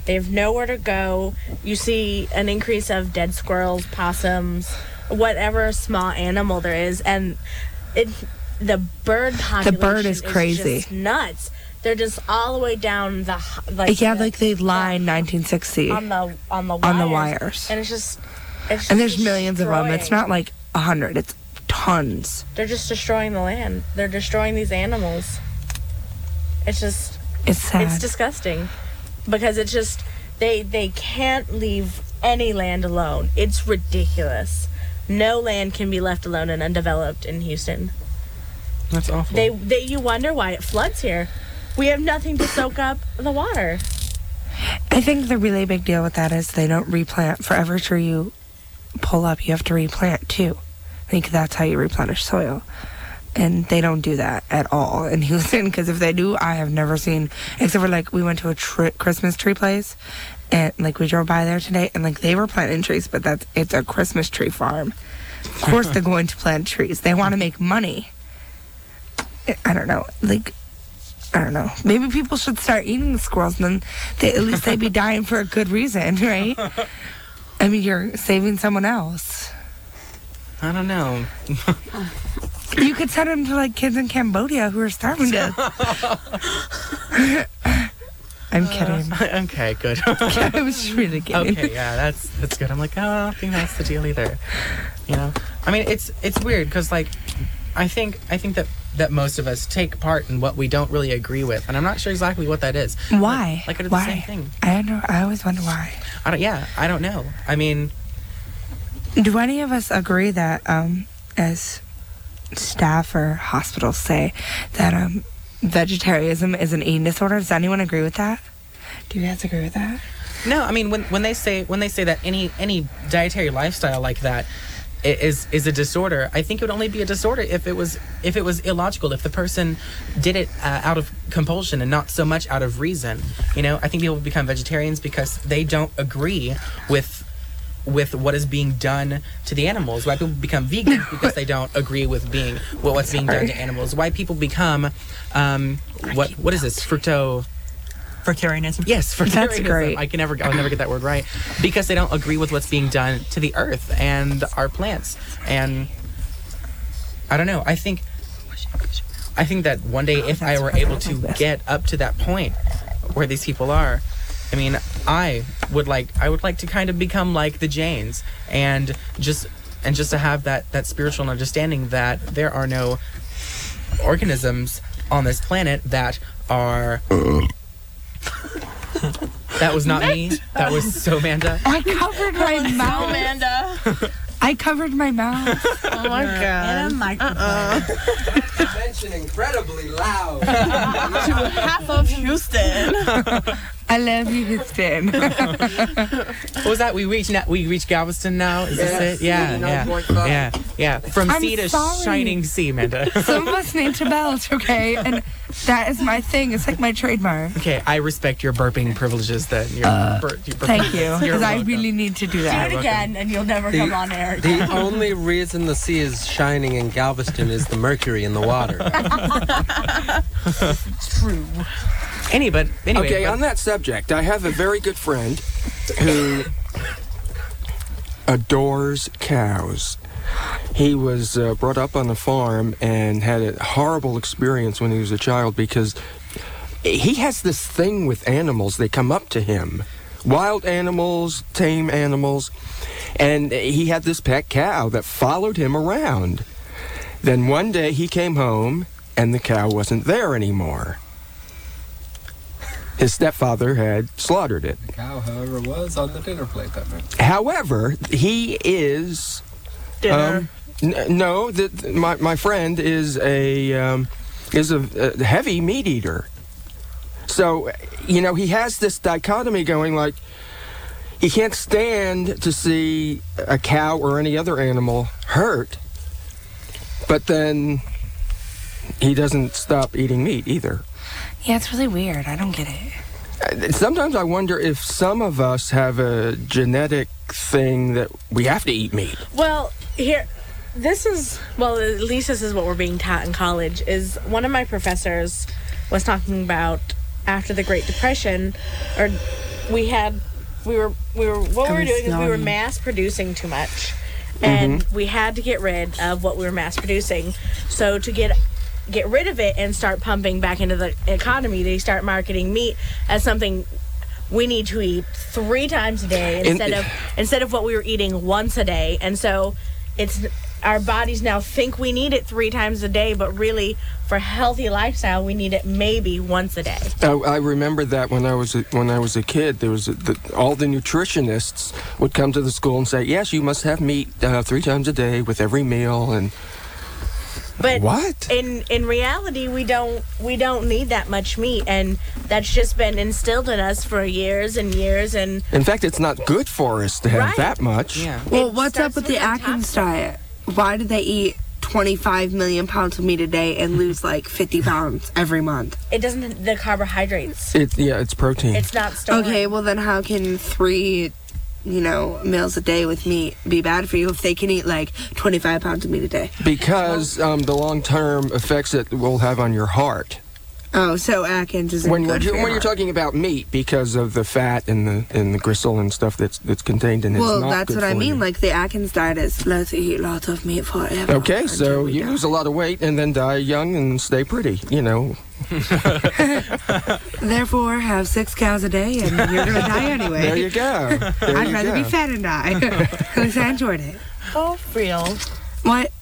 They have nowhere to go. You see an increase of dead squirrels, possums, whatever small animal there is, and it the bird population The bird is crazy. just nuts. They're just all the way down the h- like yeah, the, like they line nineteen sixty on the on the wires, on the wires. and it's just it's and just there's millions of them. It's destroying- not like a hundred. It's tons. They're just destroying the land. They're destroying these animals. It's just It's sad. It's disgusting because it's just they they can't leave any land alone. It's ridiculous. No land can be left alone and undeveloped in Houston. That's awful. They they you wonder why it floods here. We have nothing to soak up the water. I think the really big deal with that is they don't replant. For every tree you pull up, you have to replant too. I think that's how you replenish soil. And they don't do that at all in Houston, because if they do, I have never seen, except for like we went to a tri- Christmas tree place, and like we drove by there today, and like they were planting trees, but that's it's a Christmas tree farm. Of course they're going to plant trees. They want to make money. I don't know, like I don't know. Maybe people should start eating the squirrels, and then they, at least they'd be dying for a good reason, right? I mean, you're saving someone else. I don't know. You could send them to like kids in Cambodia who are starving to. I'm kidding. Uh, okay, good. I was really kidding. Okay, yeah, that's that's good. I'm like, oh, I don't think that's the deal either. You know, I mean, it's it's weird because like, I think I think that that most of us take part in what we don't really agree with, and I'm not sure exactly what that is. Why? Like, like I did why? the same thing. I don't know. I always wonder why. I don't. Yeah, I don't know. I mean, do any of us agree that, um, as staff or hospitals say, that um, vegetarianism is an eating disorder? Does anyone agree with that? Do you guys agree with that? No, I mean when when they say when they say that any any dietary lifestyle like that i- is is a disorder, I think it would only be a disorder if it was if it was illogical, if the person did it uh, out of compulsion and not so much out of reason. You know, I think people become vegetarians because they don't agree with with what is being done to the animals. Why people become vegans because they don't agree with being well, what's being done to animals. Why people become um, what what is this fructo Fruitarianism. Yes, fruitarianism. That's great. I can never, I'll never get that word right because they don't agree with what's being done to the earth and our plants. And I don't know. I think, I think that one day, if I were able to get up to that point where these people are, I mean, I would like, I would like to kind of become like the Jains and just, and just to have that that spiritual understanding that there are no organisms on this planet that are. That was not me. That was so Amanda. I covered my mouth. Amanda. I covered my mouth. Oh my god. And a microphone. Mention incredibly loud. To half of Houston. I love you, Houston. What was that? We reached na- we reached Galveston now. Is Yes, this it? Yeah, yeah, eighty-nine point five. yeah, yeah. From I'm sea to sorry. shining sea, Amanda. Some of us need to belch, okay? And that is my thing. It's like my trademark. Okay, I respect your burping privileges. Then your, bur- your burping Thank you, You're because I welcome. really need to do Do that. it again and you'll never The- come on air. The only reason the sea is shining in Galveston is the mercury in the water. True. Any, but anyway. Okay, but- on that subject, I have a very good friend who adores cows. He was uh, brought up on a farm and had a horrible experience when he was a child because he has this thing with animals. They come up to him. Wild animals, tame animals. And he had this pet cow that followed him around. Then one day he came home and the cow wasn't there anymore. His stepfather had slaughtered it. The cow, however, was on the dinner plate that night. However, he is... Dinner. Um, n- no, the, my, my friend is a, um, is a, a heavy meat eater. So, you know, he has this dichotomy going like, he can't stand to see a cow or any other animal hurt, but then he doesn't stop eating meat either. Yeah, it's really weird. I don't get it. Uh, Sometimes I wonder if some of us have a genetic thing that we have to eat meat. Well, here, this is, well, at least this is what we're being taught in college, is one of my professors was talking about after the Great Depression, or we had we were we were what I we were was doing is we were yawning. mass producing too much, and Mhm. we had to get rid of what we were mass producing. So to get get rid of it and start pumping back into the economy, they start marketing meat as something we need to eat three times a day instead of instead of what we were eating once a day. And so it's our bodies now think we need it three times a day, but really for healthy lifestyle we need it maybe once a day. I, I remember that when I was a, when I was a kid, there was a, the, all the nutritionists would come to the school and say, "Yes, you must have meat uh, three times a day with every meal." And But what? in in reality, we don't we don't need that much meat, and that's just been instilled in us for years and years. And In fact, it's not good for us to have Right. that much. Well, what's up with the Atkins diet? Why do they eat twenty-five million pounds of meat a day and lose like fifty pounds every month? it doesn't the carbohydrates. It, yeah, it's protein. It's not stored. Okay, well then how can three, you know, meals a day with meat be bad for you if they can eat like twenty-five pounds of meat a day? Because um, the long-term effects it will have on your heart. Oh, so Atkins isn't When, good you're, for your when you're heart. talking about meat, because of the fat and the and the gristle and stuff that's that's contained in it, Well, it's not that's good what I for mean. you. Like the Atkins diet is let's eat lots of meat forever. Okay, so you lose a lot of weight and then die young and stay pretty, you know. Therefore, have six cows a day and you're gonna die anyway. There you go. There I'd you rather go. be fat and die. At least I enjoyed it. Oh, real. What?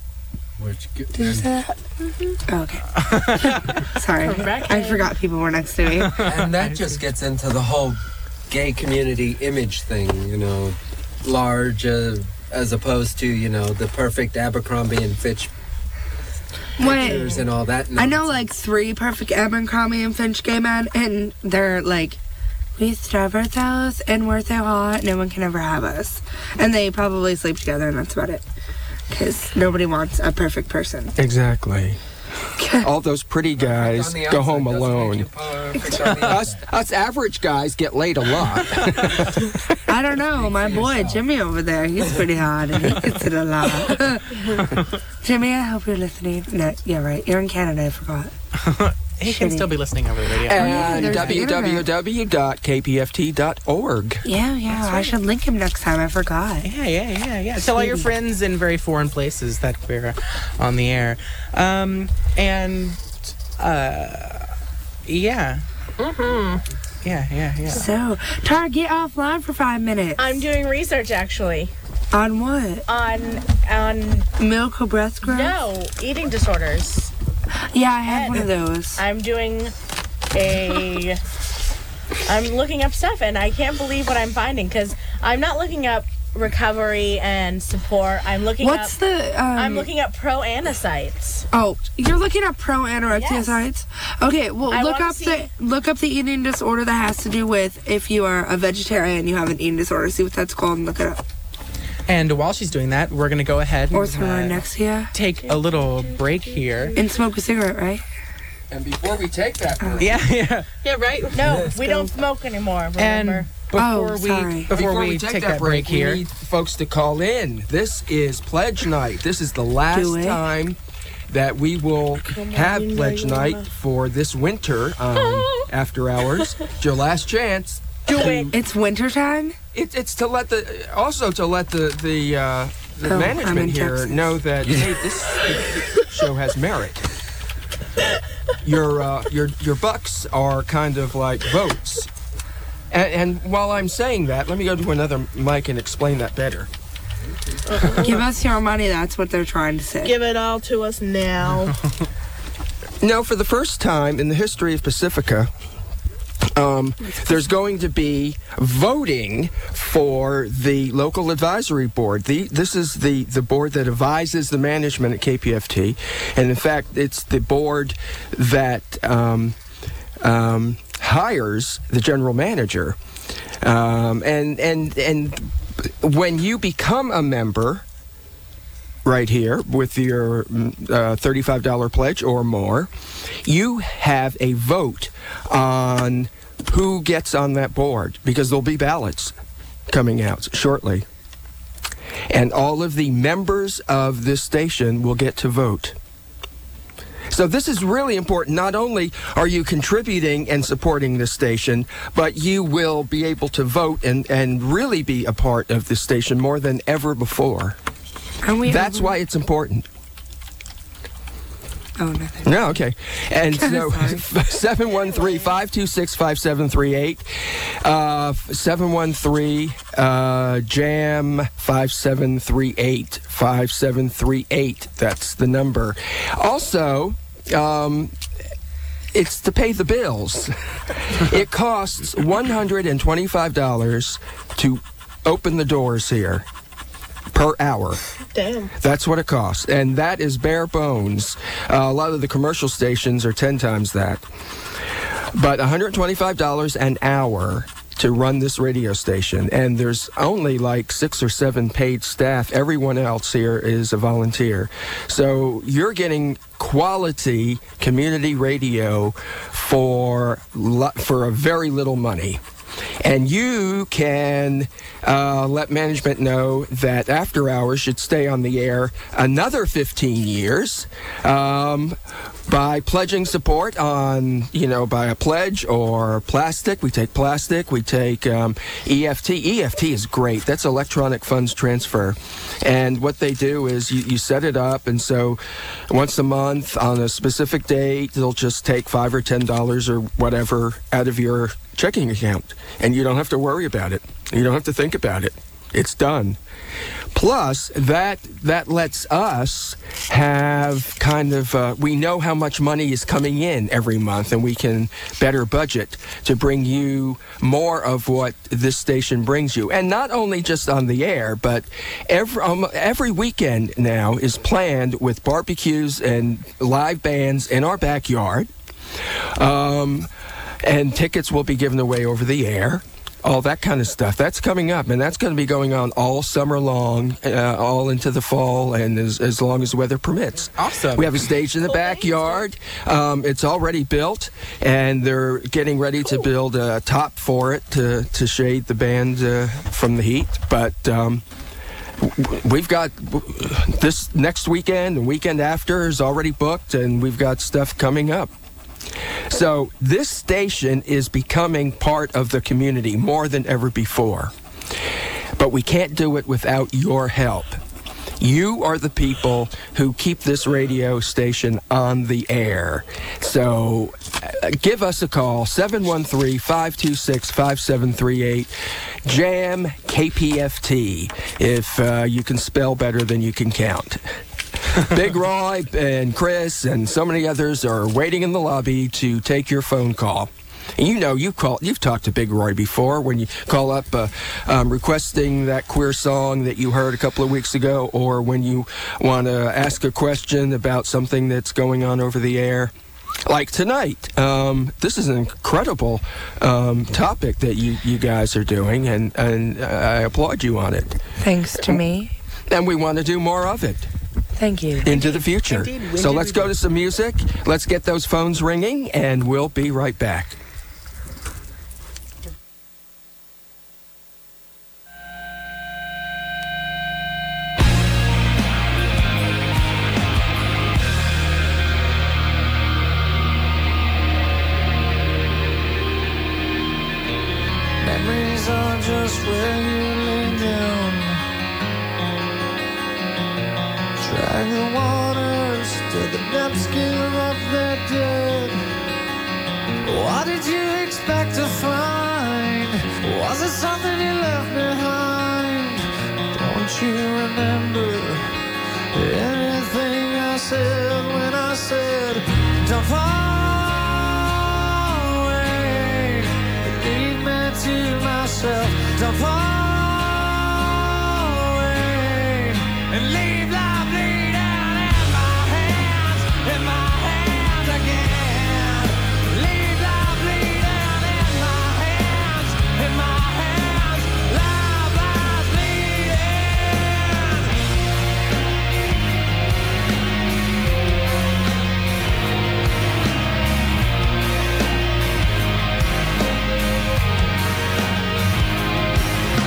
Did you say that? Oh, okay. Sorry. I forgot people were next to me. And that just gets into the whole gay community image thing, you know, large uh, as opposed to, you know, the perfect Abercrombie and Fitch Wait. pictures and all that. I know like three perfect Abercrombie and Finch gay men, and they're like, we starve ourselves and we're so hot, no one can ever have us. And they probably sleep together, and that's about it. Because nobody wants a perfect person. Exactly. All those pretty guys On the go outside home doesn't alone. make you perfect on the us, us average guys get laid a lot. I don't know. My boy Jimmy over there, he's pretty hot, and he gets it a lot. Jimmy, I hope you're listening. No, yeah, right. You're in Canada, I forgot. He can Shitty. still be listening over the radio. And there's the w w w dot k p f t dot org. Yeah, yeah. I should link him next time. I forgot. Yeah, yeah, yeah, yeah. Tell all your friends in very foreign places that we're on the air. Um, and, uh, yeah. Mm-hmm. Yeah, yeah, yeah. So, Tara, get offline for five minutes. I'm doing research actually. On what? On on milk or breast growth? No, eating disorders. Yeah, I had one of those. I'm doing a. I'm looking up stuff, and I can't believe what I'm finding because I'm not looking up recovery and support. I'm looking What's up. the? Um, I'm looking up pro anacytes. Oh, you're looking up pro anorexia Yes. sites. Okay, well I look wanna up see- the look up the eating disorder that has to do with if you are a vegetarian, you have an eating disorder. See what that's called and look it up. And while she's doing that, we're going to go ahead and Orthorexia. take a little break here. And smoke a cigarette, right? And before we take that break, Yeah, yeah. Yeah, right. No, we don't smoke anymore. Remember? And before Oh, we sorry. before, we, take, that break, we here, need folks to call in. This is Pledge Night. This is the last Do it. time that we will have Pledge Night for this winter um, after hours. It's your last chance. Do it. It's winter time. It, it's to let the also to let the the, uh, the Oh, I'm management in here Texas. know that hey, this show has merit. Your uh, your your bucks are kind of like votes. And, and while I'm saying that, let me go to another mic and explain that better. Give us your money. That's what they're trying to say. Give it all to us now. No, for the first time in the history of Pacifica, um, there's going to be voting for the local advisory board. The, this is the, the board that advises the management at K P F T. And in fact, it's the board that um, um, hires the general manager. Um, and, and, and when you become a member right here with your uh, thirty-five dollars pledge or more, you have a vote on who gets on that board because there'll be ballots coming out shortly. And all of the members of this station will get to vote. So this is really important. Not only are you contributing and supporting this station, but you will be able to vote and, and really be a part of the station more than ever before. Are we That's over? why it's important. Oh, nothing. No, okay. And so Sorry. seven one three, five two six, five seven three eight, uh, seven one three, uh, jam five seven three eight, five seven three eight. That's the number. Also, um, it's to pay the bills. It costs one hundred twenty-five dollars to open the doors here per hour. Damn. That's what it costs, and that is bare bones. Uh, a lot of the commercial stations are ten times that. But one hundred twenty-five dollars an hour to run this radio station, and there's only like six or seven paid staff. Everyone else here is a volunteer. So you're getting quality community radio for lo- for a very little money. And you can uh, let management know that After Hours should stay on the air another fifteen years um, by pledging support on, you know, by a pledge or plastic. We take plastic. We take um, E F T. E F T is great. That's electronic funds transfer. And what they do is you, you set it up, and so once a month on a specific date, they'll just take five or ten dollars or whatever out of your checking account, and you don't have to worry about it. You don't have to think about it. It's done. Plus, that that lets us have kind of, uh, we know how much money is coming in every month, and we can better budget to bring you more of what this station brings you. And not only just on the air, but every, um, every weekend now is planned with barbecues and live bands in our backyard. Um... And tickets will be given away over the air, all that kind of stuff. That's coming up, and that's going to be going on all summer long, uh, all into the fall, and as, as long as the weather permits. Awesome. We have a stage in the backyard. Um, it's already built, and they're getting ready to build a top for it to, to shade the band uh, from the heat. But um, we've got this next weekend and weekend after is already booked, and we've got stuff coming up. So this station is becoming part of the community more than ever before. But we can't do it without your help. You are the people who keep this radio station on the air. So uh, give us a call, seven one three, five two six, five seven three eight, jam K P F T, if uh, you can spell better than you can count. Big Roy and Chris and so many others are waiting in the lobby to take your phone call. And you know, you've called, you've talked to Big Roy before when you call up uh, um, requesting that queer song that you heard a couple of weeks ago, or when you want to ask a question about something that's going on over the air. Like tonight, um, this is an incredible um, topic that you, you guys are doing, and, and I applaud you on it. Thanks to me. And we want to do more of it. Thank you. Into the future. Indeed. When So did let's we go do- to some music. Let's get those phones ringing, and we'll be right back. Memories are just where you lay down. Drag the waters to the depths, give up their dead. What did you expect to find? Was it something you left behind? Don't you remember anything I said when I said, don't fall away, leave me to myself. Don't fall away and leave life lay down in my hands, in my hands again. Leave life lay down in my hands, in my hands. Life lies bleeding.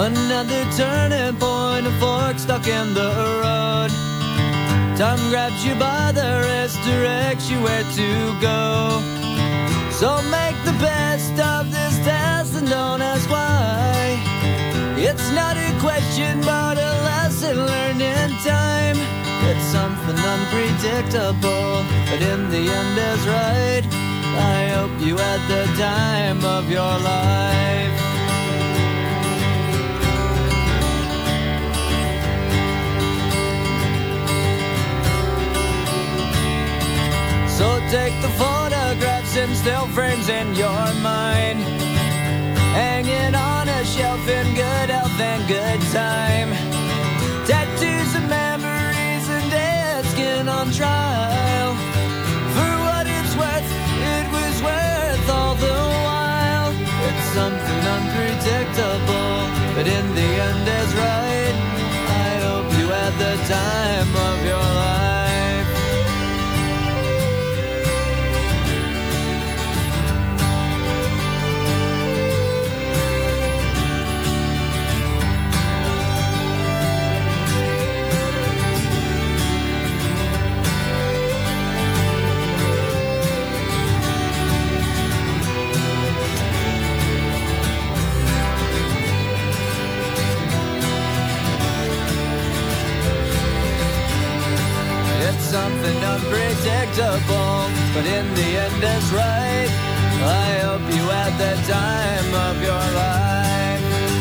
Another turning point, a fork stuck in the road. Time grabs you by the wrist, directs you where to go. So make the best of this test and don't ask why. It's not a question but a lesson learned in time. It's something unpredictable, but in the end is right. I hope you had the time of your life. So take the photographs and still frames in your mind, hanging on a shelf in good health and good time. Tattoos and memories and dead skin on trial. For what it's worth, it was worth all the while. It's something unpredictable, but in the end is right. I hope you had the time of your life. Something unpredictable, but in the end is right. I hope you had the time of your life.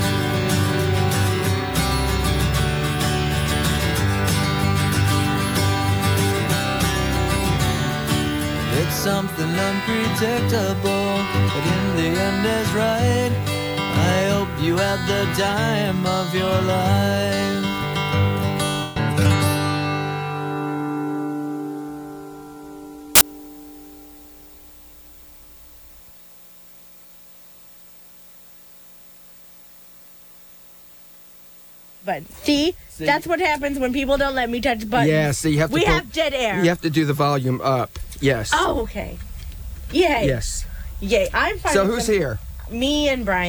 It's something unpredictable, but in the end is right. I hope you had the time of your life. But see, See? that's what happens when people don't let me touch buttons. Yeah, so you have to We pull- have dead air. You have to do the volume up. Yes. Oh, okay. Yay. Yes. Yay. I'm fine. So with who's them- here? Me and Brian.